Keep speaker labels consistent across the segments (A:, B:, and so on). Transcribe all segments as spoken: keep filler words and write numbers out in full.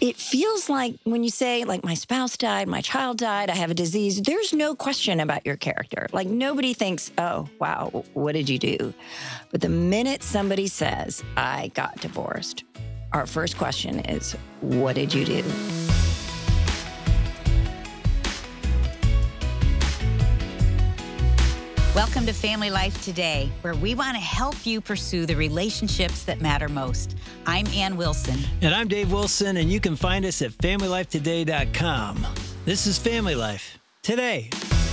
A: It feels like when you say, like, my spouse died, my child died, I have a disease, there's no question about your character. Like, nobody thinks, oh, wow, what did you do? But the minute somebody says, I got divorced, our first question is, what did you do?
B: Welcome to Family Life Today, where we want to help you pursue the relationships that matter most. I'm Ann Wilson.
C: And I'm Dave Wilson, and you can find us at family life today dot com. This is Family Life Today.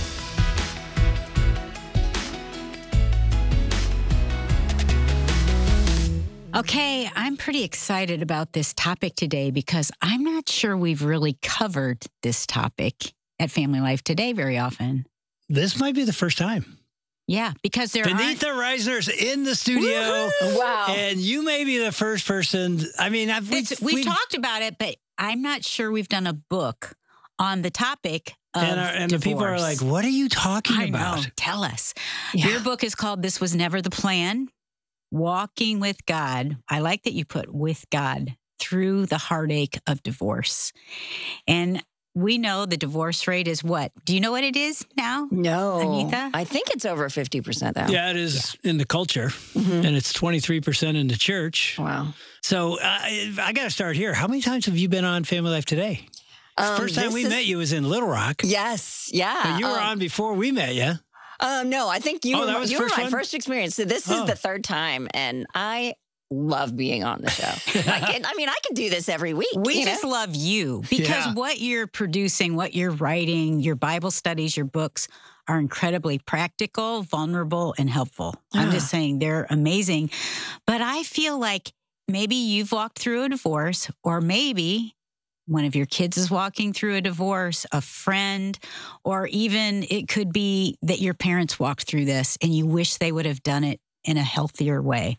B: Okay, I'm pretty excited about this topic today because I'm not sure we've really covered this topic at Family Life Today very often.
C: This might be the first time.
B: Yeah, because there are
C: Benita Reisner's in the studio.
A: Woo-hoo! Wow.
C: And you may be the first person. I mean, I've, we've,
B: we've, we've
C: we've
B: talked about it, but I'm not sure we've done a book on the topic of
C: and, our, and the people are like, what are you talking
B: I
C: about?
B: know. Tell us.
A: Yeah.
B: Your book is called This Was Never the Plan, Walking with God. I like that you put with God through the heartache of divorce. And we know the divorce rate is what? Do you know what it is now?
A: No.
B: Anita?
A: I think it's over fifty percent, though.
C: Yeah, it is in the culture,
A: Mhm.
C: and it's twenty-three percent in the church.
A: Wow.
C: So uh, I got to start here. How many times have you been on Family Life Today?
A: Um,
C: First time
A: this
C: we
A: is-
C: met you was in Little Rock.
A: Yes. Yeah.
C: But you were
A: um,
C: on before we met you.
A: Um, no, I think you
C: Oh,
A: were,
C: that was
A: you
C: the
A: were
C: first
A: my
C: one?
A: first experience. So this is
C: Oh.
A: the third time, and I love being on the show. Like, and, I mean, I could do this every week.
B: We
A: you know?
B: just love you because
C: Yeah.
B: what you're producing, what you're writing, your Bible studies, your books are incredibly practical, vulnerable, and helpful. I'm
A: Ah.
B: just saying they're amazing. But I feel like maybe you've walked through a divorce, or maybe one of your kids is walking through a divorce, a friend, or even it could be that your parents walked through this and you wish they would have done it in a healthier way.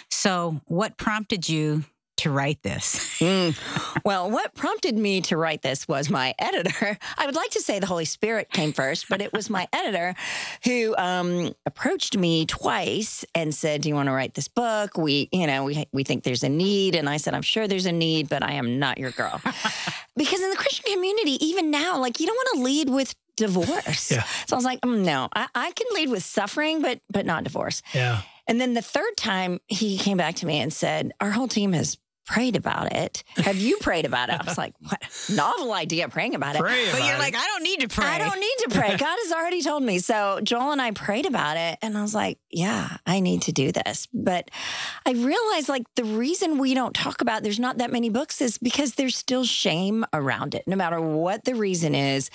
B: So what prompted you to write this?
A: Mm. Well, what prompted me to write this was my editor. I would like to say the Holy Spirit came first, but it was my editor who um, approached me twice and said, do you want to write this book? We, you know, we, we think there's a need. And I said, I'm sure there's a need, but I am not your girl. Because in the Christian community, even now, like, you don't want to lead with divorce.
C: Yeah.
A: So I was like, mm, no, I, I can lead with suffering, but but not divorce.
C: Yeah.
A: And then the third time he came back to me and said, our whole team has prayed about it. Have you prayed about it? I was like, what? Novel idea, praying about it.
C: Pray
B: But
C: about
B: you're
C: it.
B: like, I don't need to pray.
A: I don't need to pray. God has already told me. So Joel and I prayed about it. And I was like, yeah, I need to do this. But I realized, like, the reason we don't talk about there's not that many books is because there's still shame around it. No matter what the reason is,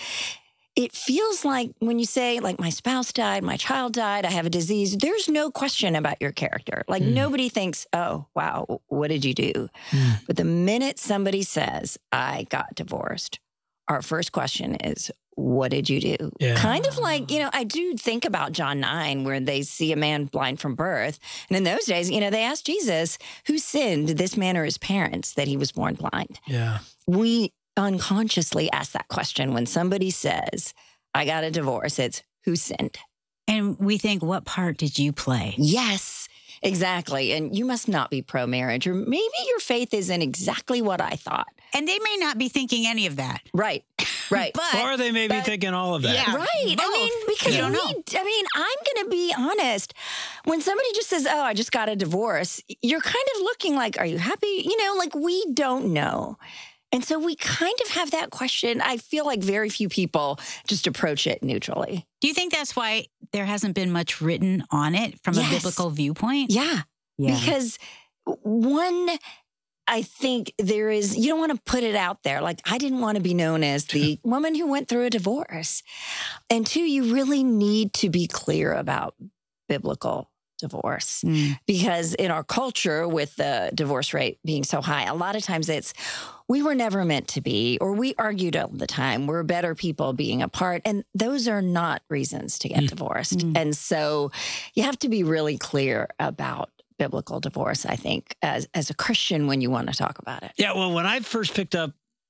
A: it feels like when you say, like, my spouse died, my child died, I have a disease, there's no question about your character. Like,
C: Mm.
A: nobody thinks, oh, wow, what did you do?
C: Mm.
A: But the minute somebody says, I got divorced, our first question is, what did you do?
C: Yeah.
A: Kind of like, you know, I do think about John nine, where they see a man blind from birth. And in those days, you know, they asked Jesus, who sinned, this man or his parents, that he was born blind?
C: Yeah.
A: We unconsciously ask that question when somebody says, I got a divorce. It's who sinned?
B: And we think, what part did you play?
A: Yes, exactly. And you must not be pro-marriage, or maybe your faith isn't exactly what I thought.
B: And they may not be thinking any of that.
A: Right, right.
B: But
C: Or they may be
A: but-
C: thinking all of that.
B: Yeah.
A: Right. I
B: both.
A: mean, because
B: You don't
A: we,
B: know.
A: I mean, I'm going to be honest. When somebody just says, oh, I just got a divorce, you're kind of looking like, are you happy? You know, like, we don't know. And so we kind of have that question. I feel like very few people just approach it neutrally.
B: Do you think that's why there hasn't been much written on it from
A: Yes.
B: a biblical viewpoint?
A: Yeah.
B: Yeah.
A: Because one, I think there is, you don't want to put it out there. Like, I didn't want to be known as the woman who went through a divorce. And two, you really need to be clear about biblical divorce.
B: Mm.
A: Because in our culture, with the divorce rate being so high, a lot of times it's, we were never meant to be, or we argued all the time. We're better people being apart. And those are not reasons to get
C: Mm.
A: divorced.
B: Mm.
A: And so you have to be really clear about biblical divorce, I think, as, as a Christian when you want to talk about it.
C: Yeah, well, when I first picked up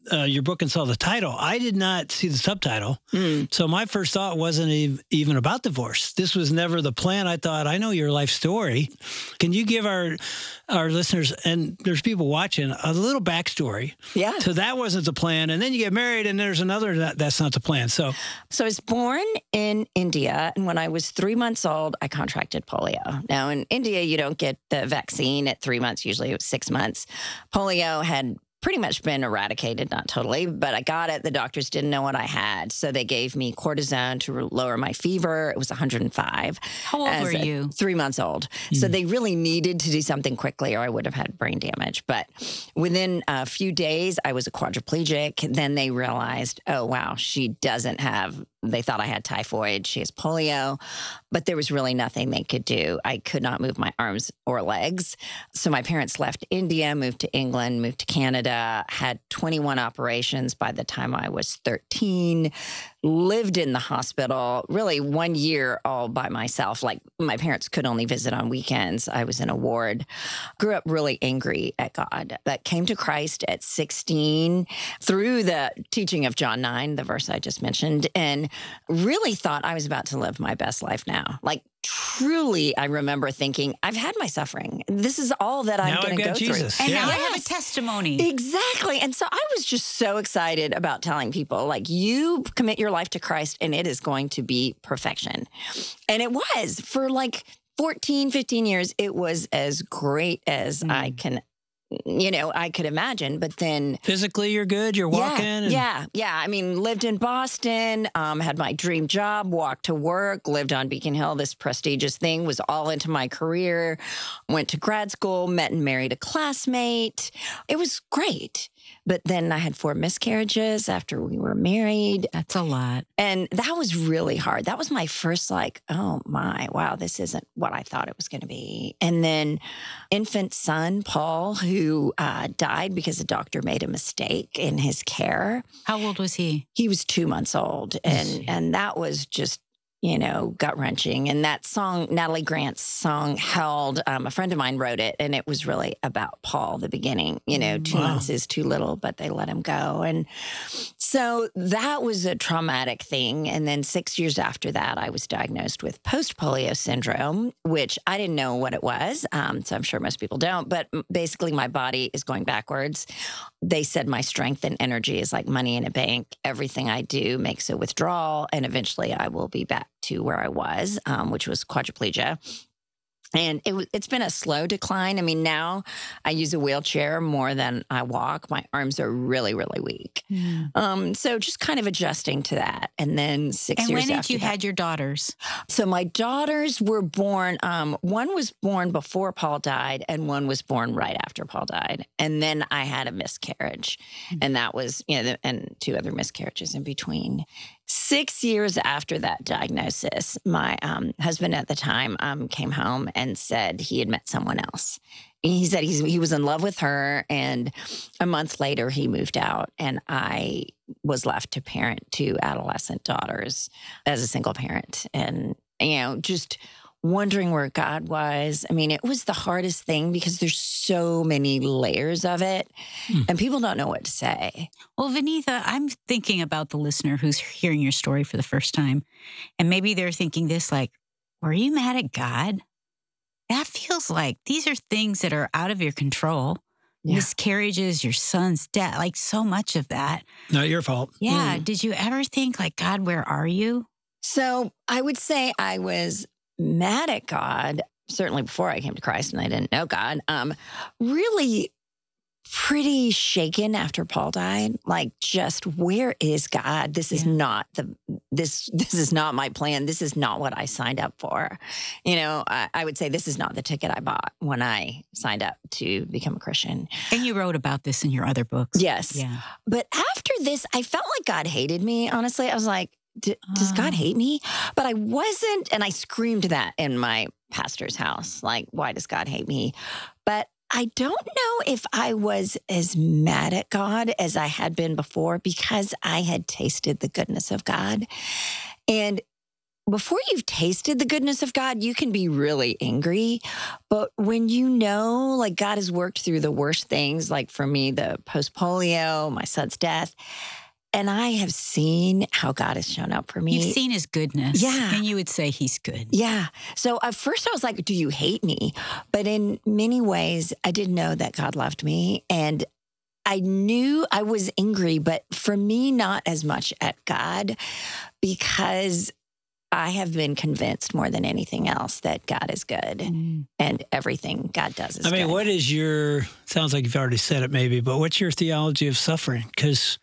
C: uh, your book and saw the title, I did not see the subtitle.
A: Mm.
C: So my first thought wasn't ev- even about divorce. This was never the plan. I thought, I know your life story. Can you give our our listeners, and there's people watching, a little backstory?
A: Yeah.
C: So that wasn't the plan. And then you get married and there's another, that, that's not the plan. So
A: So I was born in India, and when I was three months old, I contracted polio. Now, in India, you don't get the vaccine at three months. Usually it was six months. Polio had pretty much been eradicated, not totally, but I got it. The doctors didn't know what I had, so they gave me cortisone to lower my fever. It was one hundred five.
B: How old were
A: a-
B: you?
A: Three months old. So they really needed to do something quickly, or I would have had brain damage. But within a few days, I was a quadriplegic. Then they realized, oh, wow, she doesn't have, they thought I had typhoid. She has polio, but there was really nothing they could do. I could not move my arms or legs. So my parents left India, moved to England, moved to Canada, had twenty-one operations by the time I was thirteen, lived in the hospital really one year all by myself. Like my parents could only visit on weekends. I was in a ward. Grew up really angry at God, but came to Christ at sixteen through the teaching of John nine, the verse I just mentioned, and really thought I was about to live my best life now. Like truly, I remember thinking, I've had my suffering. This is all that I'm
C: now
A: going
C: I've
A: to
C: got
A: go
C: Jesus.
A: through.
B: And
C: Yeah.
B: now I have a
A: Yes.
B: testimony.
A: Exactly. And so I was just so excited about telling people, like, you commit your life to Christ and it is going to be perfection. And it was for like fourteen, fifteen years. It was as great as
B: Mm.
A: I can, you know, I could imagine. But then
C: Physically, you're good. You're walking.
A: yeah,
C: and
A: yeah, yeah. I mean, lived in Boston, um, had my dream job, walked to work, lived on Beacon Hill, this prestigious thing, was all into my career, went to grad school, met and married a classmate. It was great. But then I had four miscarriages after we were married.
B: That's a lot.
A: And that was really hard. That was my first, like, oh my, wow, this isn't what I thought it was going to be. And then infant son, Paul, who uh, died because a doctor made a mistake in his care.
B: How old was he?
A: He was two months old. And, and that was just, you know, gut wrenching. And that song, Natalie Grant's song, Held, um, a friend of mine wrote it, and it was really about Paul, the beginning. You know, two
C: Wow.
A: months is too little, but they let him go. And so that was a traumatic thing. And then six years after that, I was diagnosed with post-polio syndrome, which I didn't know what it was. Um, so I'm sure most people don't. But basically, my body is going backwards. They said my strength and energy is like money in a bank. Everything I do makes a withdrawal, and eventually I will be back to where I was, um, which was quadriplegia. And it, w- it's been a slow decline. I mean, now I use a wheelchair more than I walk. My arms are really, really weak. Um, so just kind of adjusting to that. And then six
B: And
A: years
B: when did
A: after
B: you
A: that-
B: had your daughters?
A: So my daughters were born, um, one was born before Paul died and one was born right after Paul died. And then I had a miscarriage, and that was, you know, and two other miscarriages in between. Six years after that diagnosis, my um, husband at the time um, came home and said he had met someone else. He said he's, he was in love with her, and a month later he moved out, and I was left to parent two adolescent daughters as a single parent. And, you know, just wondering where God was. I mean, it was the hardest thing because there's so many layers of it,
C: Hmm.
A: and people don't know what to say.
B: Well, Vinitha, I'm thinking about the listener who's hearing your story for the first time. And maybe they're thinking this like, were you mad at God? That feels like these are things that are out of your control.
A: Yeah.
B: Miscarriages, your son's death, like so much of that.
C: Not your fault.
B: Yeah.
A: Mm.
B: Did you ever think like, God, where are you?
A: So I would say I was mad at God, certainly before I came to Christ and I didn't know God. Um, really pretty shaken after Paul died. Like, just where is God? This is
B: Yeah.
A: not the this this is not my plan. This is not what I signed up for. You know, I, I would say this is not the ticket I bought when I signed up to become a Christian.
B: And you wrote about this in your other books.
A: Yes.
B: Yeah.
A: But after this, I felt like God hated me. Honestly, I was like, D- does God
B: Oh.
A: hate me? But I wasn't. And I screamed that in my pastor's house. Like, why does God hate me? But I don't know if I was as mad at God as I had been before, because I had tasted the goodness of God. And before you've tasted the goodness of God, you can be really angry. But when you know, like God has worked through the worst things, like for me, the post-polio, my son's death, and I have seen how God has shown up for me.
B: You've seen his goodness.
A: Yeah.
B: And you would say he's good.
A: Yeah. So at first I was like, do you hate me? But in many ways, I did know that God loved me. And I knew I was angry, but for me, not as much at God, because I have been convinced more than anything else that God is good mm. and everything God does is
C: I mean,
A: good.
C: what is your, sounds like you've already said it maybe, but what's your theology of suffering? Because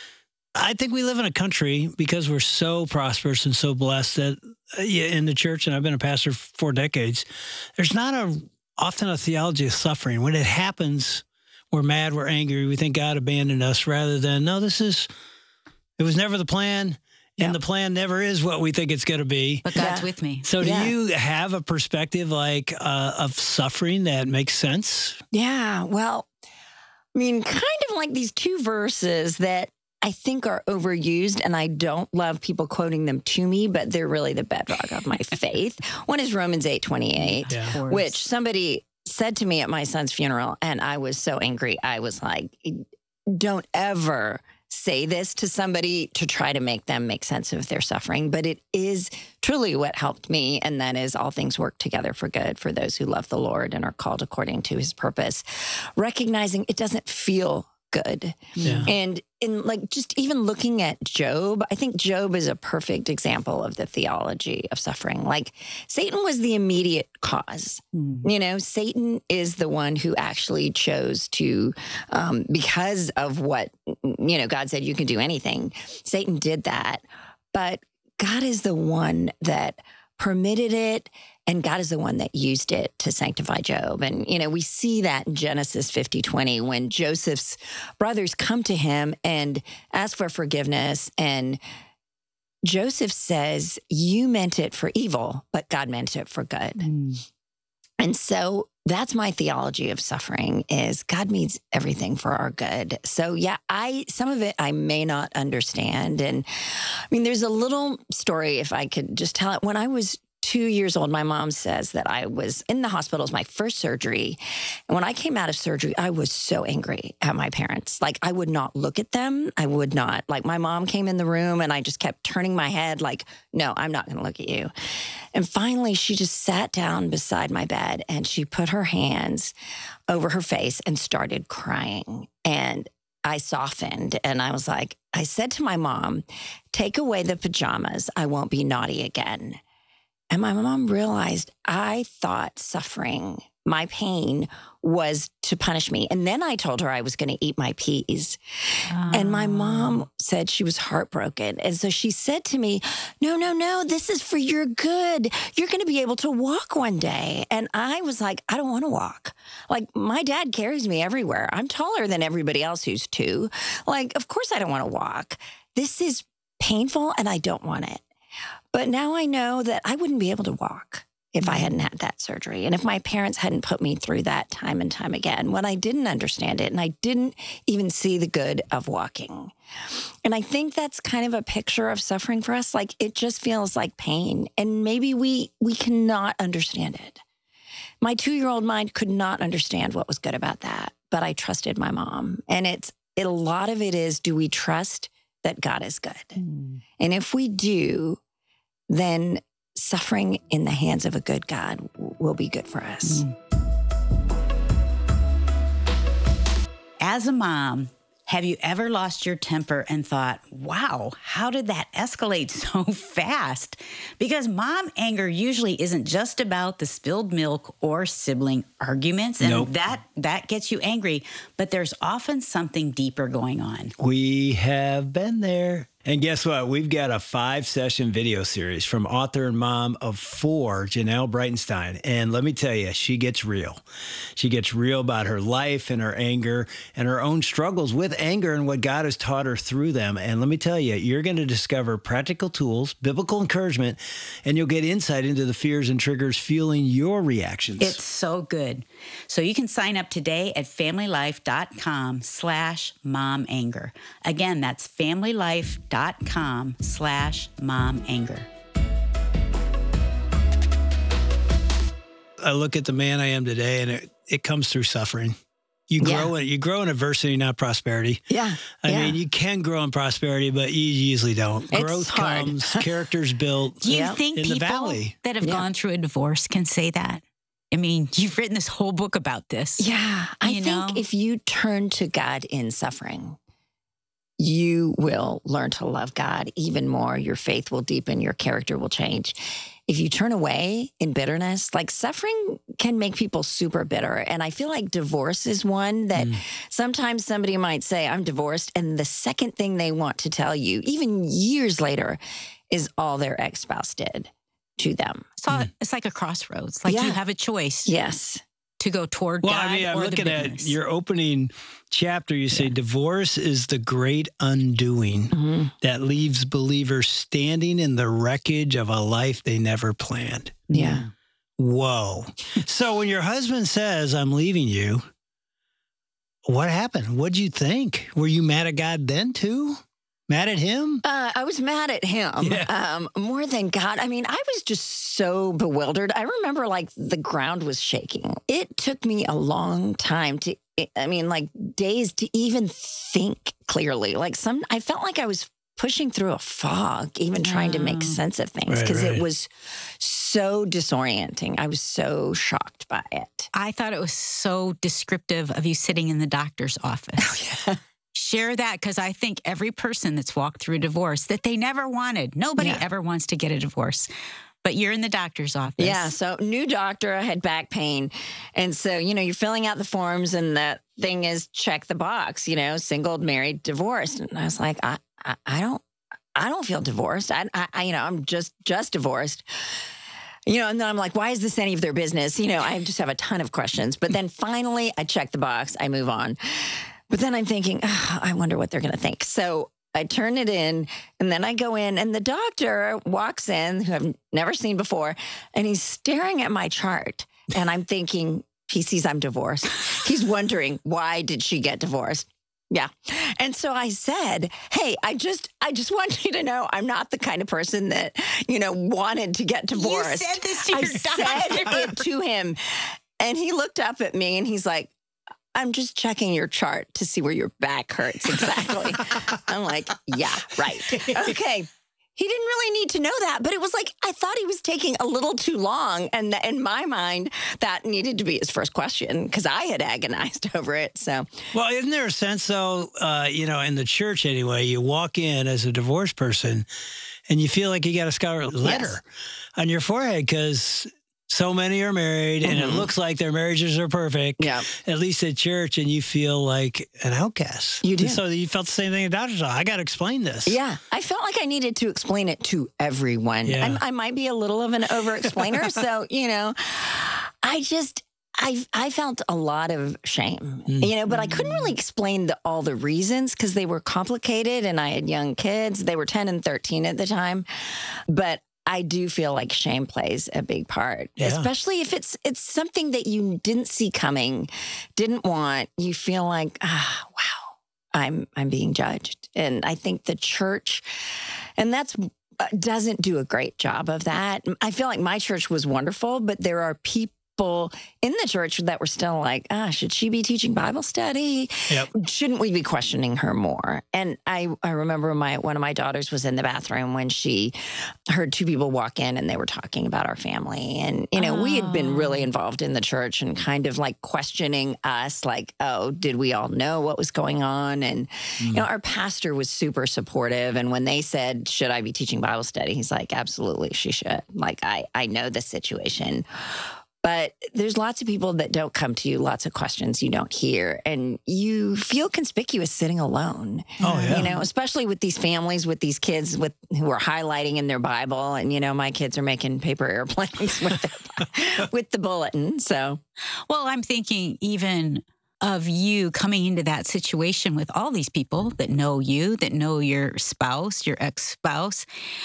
C: I think we live in a country, because we're so prosperous and so blessed, that uh, in the church, and I've been a pastor for four decades, there's not a often a theology of suffering. When it happens, we're mad, we're angry, we think God abandoned us, rather than, no, this is, it was never the plan. And the plan never is what we think it's going to be.
B: But God's
A: yeah.
B: with me.
C: So do
A: yeah.
C: you have a perspective like uh, of suffering that makes sense?
A: Yeah. Well, I mean, kind of like these two verses that I think are overused, and I don't love people quoting them to me, but they're really the bedrock of my faith. One is Romans eight twenty-eight,
C: Yeah.
A: which somebody said to me at my son's funeral, and I was so angry. I was like, don't ever say this to somebody to try to make them make sense of their suffering, but it is truly what helped me, and that is all things work together for good for those who love the Lord and are called according to his purpose. Recognizing it doesn't feel good.
C: Yeah.
A: And in like just even looking at Job, I think Job is a perfect example of the theology of suffering. Like Satan was the immediate cause. Mm. You know, Satan is the one who actually chose to, um, because of what, you know, God said you can do anything. Satan did that. But God is the one that permitted it, and God is the one that used it to sanctify Job. And, you know, we see that in Genesis fifty twenty when Joseph's brothers come to him and ask for forgiveness. And Joseph says, you meant it for evil, but God meant it for good. Mm. And so that's my theology of suffering is God means everything for our good. So yeah, I, some of it I may not understand. And I mean, there's a little story, if I could just tell it. When I was two years old, my mom says that I was in the hospital. It was my first surgery. And when I came out of surgery, I was so angry at my parents. Like I would not look at them. I would not. Like my mom came in the room and I just kept turning my head like, no, I'm not going to look at you. And finally, she just sat down beside my bed and she put her hands over her face and started crying. And I softened and I was like, I said to my mom, take away the pajamas. I won't be naughty again. And my mom realized I thought suffering, my pain, was to punish me. And then I told her I was going to eat my peas. Oh. And my mom said she was heartbroken. And so she said to me, no, no, no, this is for your good. You're going to be able to walk one day. And I was like, I don't want to walk. Like, my dad carries me everywhere. I'm taller than everybody else who's two. Like, of course I don't want to walk. This is painful and I don't want it. But now I know that I wouldn't be able to walk if I hadn't had that surgery. And if my parents hadn't put me through that time and time again, when I didn't understand it and I didn't even see the good of walking. And I think that's kind of a picture of suffering for us. Like it just feels like pain. And maybe we we cannot understand it. My two-year-old mind could not understand what was good about that. But I trusted my mom. And it's it, a lot of it is, do we trust that God is good? Mm. And if we do, then suffering in the hands of a good God will be good for us. Mm.
B: As a mom, have you ever lost your temper and thought, wow, how did that escalate so fast? Because mom anger usually isn't just about the spilled milk or sibling arguments. And nope. that, that gets you angry, but there's often something deeper going on.
C: We have been there. And guess what? We've got a five-session video series from author and mom of four, Janelle Breitenstein. And let me tell you, she gets real. She gets real about her life and her anger and her own struggles with anger and what God has taught her through them. And let me tell you, you're going to discover practical tools, biblical encouragement, and you'll get insight into the fears and triggers fueling your reactions.
B: It's so good. So you can sign up today at familylife.com slash mom anger. Again, that's familylife.com slash mom anger.
C: I look at the man I am today, and it, it comes through suffering. You grow
A: Yeah.
C: in you grow in adversity, not prosperity.
A: Yeah.
C: I
A: yeah.
C: mean, you can grow in prosperity, but you usually don't.
A: It's
C: Growth
A: hard.
C: comes, character's built.
B: Do you
A: Yeah.
B: think
C: In the
B: people
C: valley.
B: that have
A: Yeah.
B: gone through a divorce can say that? I mean, you've written this whole book about this.
A: Yeah. I
B: You
A: think
B: know?
A: if you turn to God in suffering, you will learn to love God even more. Your faith will deepen, your character will change. If you turn away in bitterness, like suffering can make people super bitter. And I feel like divorce is one that
C: Mm.
A: sometimes somebody might say, I'm divorced. And the second thing they want to tell you, even years later, is all their ex spouse did to them.
B: So
C: Mm.
B: it's like a crossroads. Like
A: Yeah.
B: you have a choice
A: Yes.
B: to go toward
C: Well,
B: God
C: I mean, I'm
B: or the
C: looking at
B: bitterness.
C: your opening chapter. You say
A: Yeah.
C: divorce is the great undoing
A: Mhm.
C: that leaves believers standing in the wreckage of a life they never planned.
A: Yeah.
C: Whoa. So when your husband says, I'm leaving you, what happened? What'd you think? Were you mad at God then too? Mad at him?
A: Uh, I was mad at him
C: Yeah.
A: um, more than God. I mean, I was just so bewildered. I remember like the ground was shaking. It took me a long time to, I mean, like days to even think clearly. Like some, I felt like I was pushing through a fog, even trying to make
B: Oh.
A: sense of things
C: Right,
A: because
C: right.
A: it was so disorienting. I was so shocked by it.
B: I thought it was so descriptive of you sitting in the doctor's office.
A: Yeah.
B: Share that because I think every person that's walked through a divorce that they never wanted, nobody
A: Yeah.
B: ever wants to get a divorce, but you're in the doctor's office.
A: Yeah. So new doctor, I had back pain. And so, you know, you're filling out the forms and the thing is check the box, you know, single, married, divorced. And I was like, I, I, I don't, I don't feel divorced. I, I, I, you know, I'm just, just divorced. You know, and then I'm like, why is this any of their business? You know, I just have a ton of questions. But then finally I check the box, I move on. But then I'm thinking, oh, I wonder what they're going to think. So I turn it in and then I go in and the doctor walks in, who I've never seen before, and he's staring at my chart. And I'm thinking, he sees I'm divorced. He's wondering, why did she get divorced? Yeah. And so I said, hey, I just I just want you to know I'm not the kind of person that, you know, wanted to get divorced.
B: You said this to
A: I
B: your
A: said
B: doctor.
A: it to him. And he looked up at me and he's like, I'm just checking your chart to see where your back hurts exactly. I'm like, yeah, right. Okay. He didn't really need to know that, but it was like, I thought he was taking a little too long. And th- in my mind, that needed to be his first question because I had agonized over it. So,
C: Well, isn't there a sense, though, uh, you know, in the church anyway, you walk in as a divorced person and you feel like you got a scarlet letter
A: Yes.
C: on your forehead because so many are married and it
A: Mhm.
C: looks like their marriages are perfect,
A: yeah.
C: at least at church, and you feel like an outcast.
A: You do.
C: And so you felt the same thing at doctor's office. I got to explain this.
A: Yeah, I felt like I needed to explain it to everyone.
C: Yeah.
A: I'm, I might be a little of an over-explainer, so you know, I just I I felt a lot of shame,
C: Mm.
A: you know, but I couldn't really explain the, all the reasons because they were complicated, and I had young kids. They were ten and thirteen at the time, but I do feel like shame plays a big part,
C: Yeah.
A: especially if it's it's something that you didn't see coming, didn't want. You feel like, ah, wow. I'm I'm being judged. And I think the church, and that's uh, doesn't do a great job of that. I feel like my church was wonderful, but there are people in the church that were still like, ah, should she be teaching Bible study?
C: Yep.
A: Shouldn't we be questioning her more? And I, I remember my one of my daughters was in the bathroom when she heard two people walk in and they were talking about our family. And, you know, we had been really
B: Oh.
A: involved in the church and kind of like questioning us, like, oh, did we all know what was going on? And, you know, our pastor was super supportive. And when they said, should I be teaching Bible study? He's like, absolutely, she should. Like, I, I know the situation. But there's lots of people that don't come to you, lots of questions you don't hear, and you feel conspicuous sitting alone.
C: Oh, yeah.
A: You know, especially with these families, with these kids with who are highlighting in their Bible, and you know, my kids are making paper airplanes with their, with the bulletin. So
B: Well, I'm thinking even of you coming into that situation with all these people that know you, that know your spouse, your ex-spouse.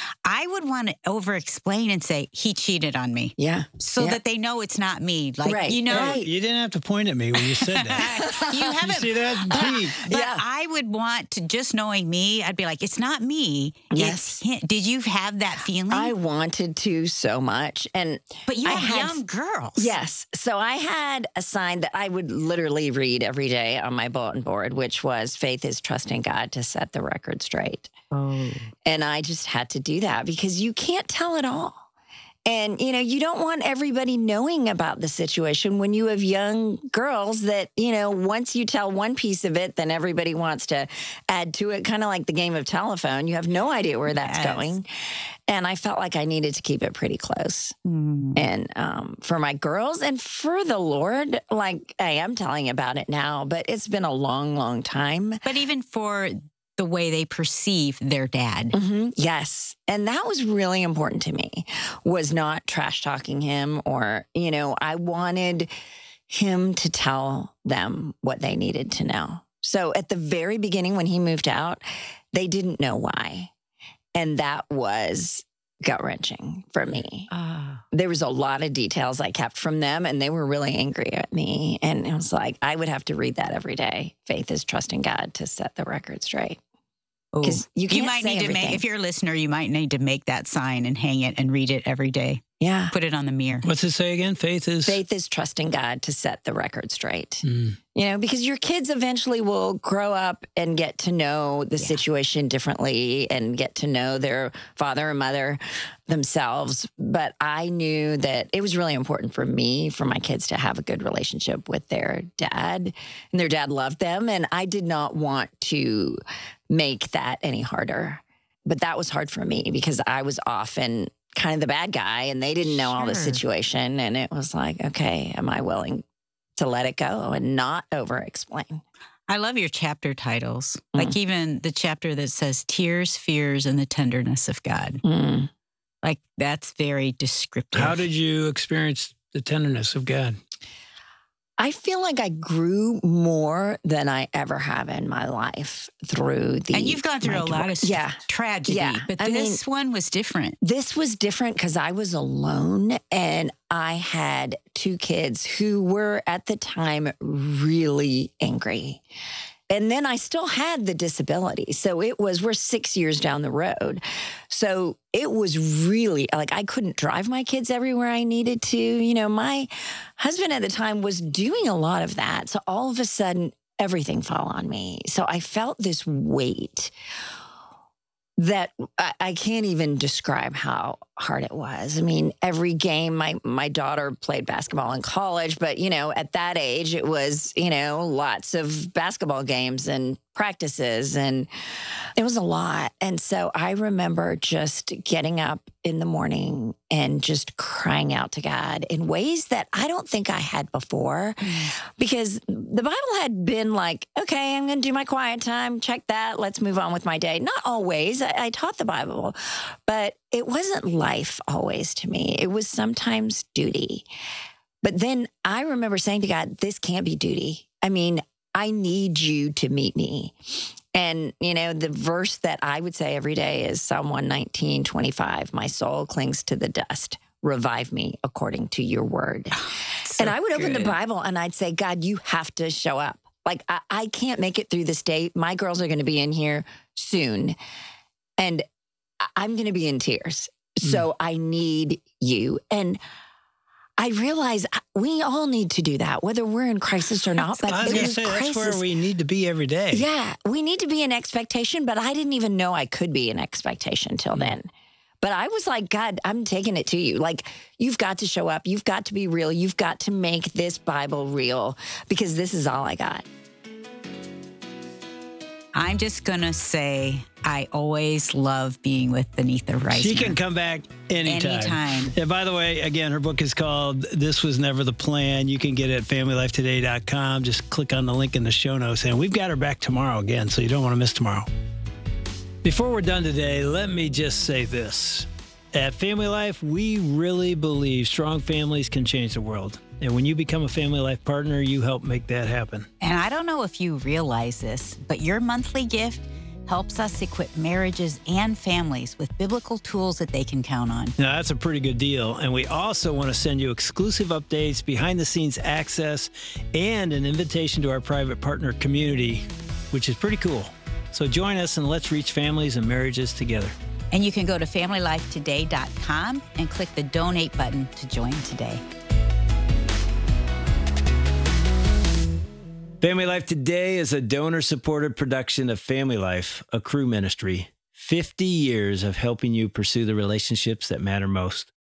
B: I would want to over-explain and say, he cheated on me.
A: Yeah.
B: So
A: yeah.
B: that they know it's not me. Like,
A: Right.
B: you know.
A: Right.
C: You didn't have to point at me when you said that.
B: you haven't.
C: You see that? Pete.
B: But
A: Yeah.
B: I would want to, just knowing me, I'd be like, it's not me.
A: Yes.
B: It's him. Did you have that feeling?
A: I wanted to so much. And
B: but you
A: I
B: were
A: had-
B: young girls.
A: Yes. So I had a sign that I would literally read every day on my bulletin board, which was faith is trusting God to set the record straight.
B: Oh.
A: And I just had to do that because you can't tell it all. And, you know, you don't want everybody knowing about the situation when you have young girls that, you know, once you tell one piece of it, then everybody wants to add to it, kind of like the game of telephone. You have no idea where that's
B: Yes.
A: going. And I felt like I needed to keep it pretty close.
B: Mm.
A: And um, for my girls and for the Lord, like I am telling about it now, but it's been a long, long time.
B: But even for the way they perceive their dad.
A: Mm-hmm. Yes. And that was really important to me, was not trash talking him or, you know, I wanted him to tell them what they needed to know. So at the very beginning, when he moved out, they didn't know why. And that was gut wrenching for me.
B: Ah.
A: There was a lot of details I kept from them and they were really angry at me. And it was like, I would have to read that every day. Faith is trusting God to set the record straight. Because you can't
B: You might
A: say
B: need to
A: everything.
B: make, if you're a listener, you might need to make that sign and hang it and read it every day.
A: Yeah.
B: Put it on the mirror.
C: What's it say again? Faith is.
A: Faith is trusting God to set the record straight.
C: Mm.
A: You know, because your kids eventually will grow up and get to know the
B: Yeah.
A: situation differently and get to know their father and mother themselves. But I knew that it was really important for me, for my kids to have a good relationship with their dad. And their dad loved them. And I did not want to make that any harder. But that was hard for me because I was often kind of the bad guy and they didn't know all the
B: Sure.
A: situation. And it was like, okay, am I willing to let it go and not over explain?
B: I love your chapter titles.
A: Mm.
B: Like even the chapter that says tears, fears, and the tenderness of God.
A: Mm.
B: Like that's very descriptive.
C: How did you experience the tenderness of God?
A: I feel like I grew more than I ever have in my life through the.
B: And you've gone through
A: my
B: a lot of
A: divorce. yeah.
B: tragedy,
A: Yeah.
B: but
A: I
B: this one was different.
A: This was different because I was alone and I had two kids who were at the time really angry. And then I still had the disability. So it was, we're six years down the road. So it was really like I couldn't drive my kids everywhere I needed to. You know, my husband at the time was doing a lot of that. So all of a sudden, everything fell on me. So I felt this weight that I, I can't even describe how hard it was. I mean, every game, my my daughter played basketball in college, but, you know, at that age, it was, you know, lots of basketball games and practices, and it was a lot. And so I remember just getting up in the morning and just crying out to God in ways that I don't think I had before, because the Bible had been like, okay, I'm going to do my quiet time, check that, let's move on with my day. Not always. I, I taught the Bible, but it wasn't life always to me. It was sometimes duty. But then I remember saying to God, this can't be duty. I mean, I need you to meet me. And, you know, the verse that I would say every day is Psalm one nineteen, twenty-five. My soul clings to the dust. Revive me according to your word.
B: So
A: and I would open the
B: good.
A: Bible and I'd say, God, you have to show up. Like, I, I can't make it through this day. My girls are going to be in here soon. And I- I'm going to be in tears. So I need you. And I realize we all need to do that, whether we're in crisis or not. But
C: I was going to
A: in
C: say, that's
A: crisis,
C: where we need to be every day.
A: yeah, we need to be in expectation, but I didn't even know I could be in expectation till then. But I was like, God, I'm taking it to you. Like, you've got to show up. You've got to be real. You've got to make this Bible real because this is all I got.
B: I'm just going to say I always love being with Benitha Reisner.
C: She can come back anytime.
B: Anytime.
C: And by the way, again, her book is called This Was Never the Plan. You can get it at family life today dot com. Just click on the link in the show notes. And we've got her back tomorrow again, so you don't want to miss tomorrow. Before we're done today, let me just say this. At Family Life, we really believe strong families can change the world. And when you become a Family Life partner, you help make that happen.
B: And I don't know if you realize this, but your monthly gift helps us equip marriages and families with biblical tools that they can count on.
C: Now, that's a pretty good deal. And we also want to send you exclusive updates, behind-the-scenes access, and an invitation to our private partner community, which is pretty cool. So join us and let's reach families and marriages together.
B: And you can go to family life today dot com and click the donate button to join today.
C: Family Life Today is a donor-supported production of Family Life, a Cru ministry. fifty years of helping you pursue the relationships that matter most.